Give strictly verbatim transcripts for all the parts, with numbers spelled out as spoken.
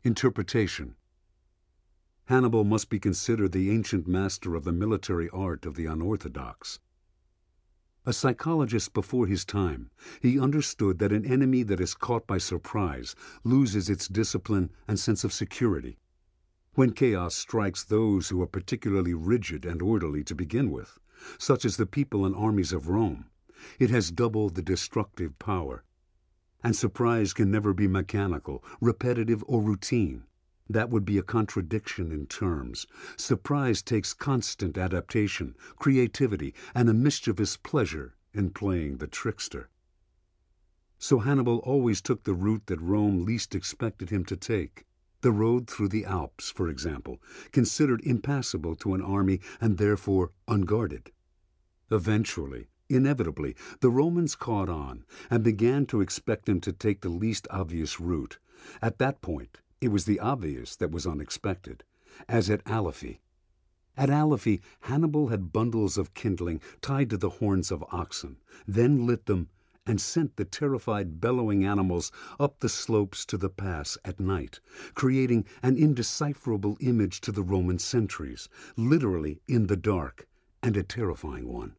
Interpretation. Hannibal must be considered the ancient master of the military art of the unorthodox. A psychologist before his time, he understood that an enemy that is caught by surprise loses its discipline and sense of security. When chaos strikes those who are particularly rigid and orderly to begin with, such as the people and armies of Rome, it has double the destructive power. And surprise can never be mechanical, repetitive, or routine. That would be a contradiction in terms. Surprise takes constant adaptation, creativity, and a mischievous pleasure in playing the trickster. So Hannibal always took the route that Rome least expected him to take. The road through the Alps, for example, considered impassable to an army and therefore unguarded. Eventually, inevitably, the Romans caught on and began to expect him to take the least obvious route. At that point, it was the obvious that was unexpected, as at Alephi. At Alephi, Hannibal had bundles of kindling tied to the horns of oxen, then lit them and sent the terrified bellowing animals up the slopes to the pass at night, creating an indecipherable image to the Roman sentries, literally in the dark, and a terrifying one.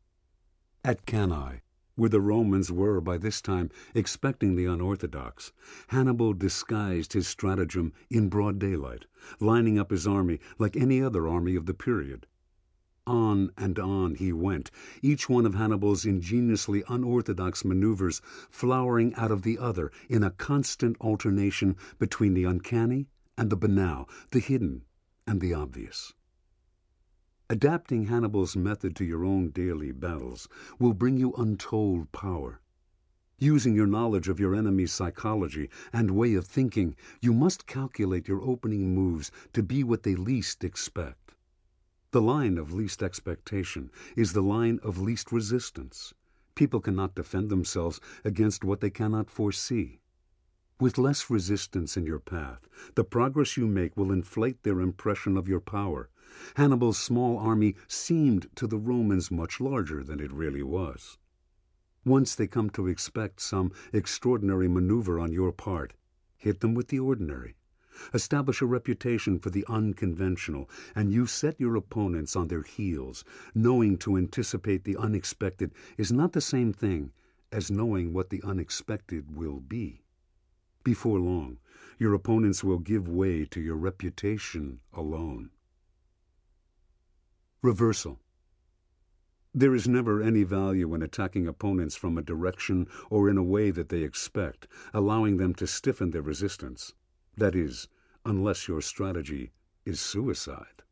At Cannae, where the Romans were by this time expecting the unorthodox, Hannibal disguised his stratagem in broad daylight, lining up his army like any other army of the period. On and on he went, each one of Hannibal's ingeniously unorthodox maneuvers flowering out of the other in a constant alternation between the uncanny and the banal, the hidden and the obvious. Adapting Hannibal's method to your own daily battles will bring you untold power. Using your knowledge of your enemy's psychology and way of thinking, you must calculate your opening moves to be what they least expect. The line of least expectation is the line of least resistance. People cannot defend themselves against what they cannot foresee. With less resistance in your path, the progress you make will inflate their impression of your power. Hannibal's small army seemed to the Romans much larger than it really was. Once they come to expect some extraordinary maneuver on your part, hit them with the ordinary. Establish a reputation for the unconventional, and you set your opponents on their heels. Knowing to anticipate the unexpected is not the same thing as knowing what the unexpected will be. Before long, your opponents will give way to your reputation alone. Reversal. There is never any value in attacking opponents from a direction or in a way that they expect, allowing them to stiffen their resistance. That is, unless your strategy is suicide.